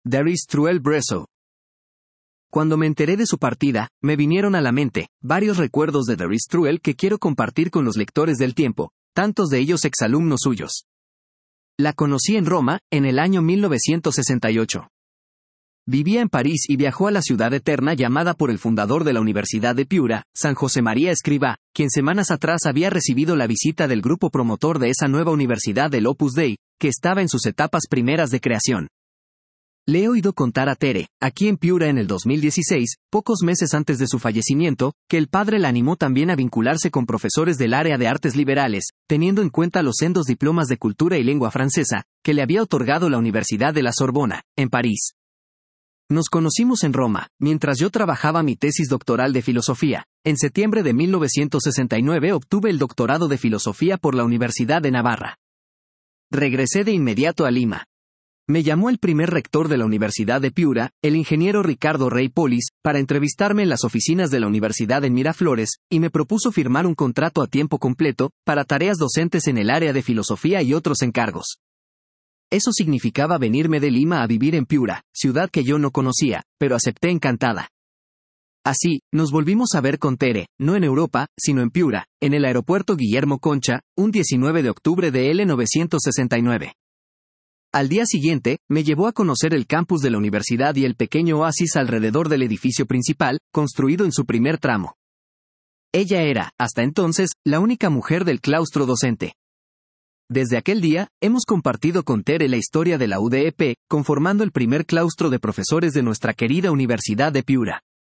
Darius Truell Bresso. Cuando me enteré de su partida, me vinieron a la mente varios recuerdos de Darius Truell que quiero compartir con los lectores del tiempo, tantos de ellos exalumnos suyos. La conocí en Roma, en el año 1968. Vivía en París y viajó a la ciudad eterna llamada por el fundador de la Universidad de Piura, San José María Escrivá, quien semanas atrás había recibido la visita del grupo promotor de esa nueva universidad del Opus Dei, que estaba en sus etapas primeras de creación. Le he oído contar a Tere, aquí en Piura en el 2016, pocos meses antes de su fallecimiento, que el padre la animó también a vincularse con profesores del área de artes liberales, teniendo en cuenta los sendos diplomas de cultura y lengua francesa, que le había otorgado la Universidad de la Sorbona, en París. Nos conocimos en Roma, mientras yo trabajaba mi tesis doctoral de filosofía. En septiembre de 1969 obtuve el doctorado de filosofía por la Universidad de Navarra. Regresé de inmediato a Lima. Me llamó el primer rector de la Universidad de Piura, el ingeniero Ricardo Rey Polis, para entrevistarme en las oficinas de la universidad en Miraflores, y me propuso firmar un contrato a tiempo completo, para tareas docentes en el área de filosofía y otros encargos. Eso significaba venirme de Lima a vivir en Piura, ciudad que yo no conocía, pero acepté encantada. Así, nos volvimos a ver con Tere, no en Europa, sino en Piura, en el aeropuerto Guillermo Concha, un 19 de octubre de 1969. Al día siguiente, me llevó a conocer el campus de la universidad y el pequeño oasis alrededor del edificio principal, construido en su primer tramo. Ella era, hasta entonces, la única mujer del claustro docente. Desde aquel día, hemos compartido con Tere la historia de la UDEP, conformando el primer claustro de profesores de nuestra querida Universidad de Piura.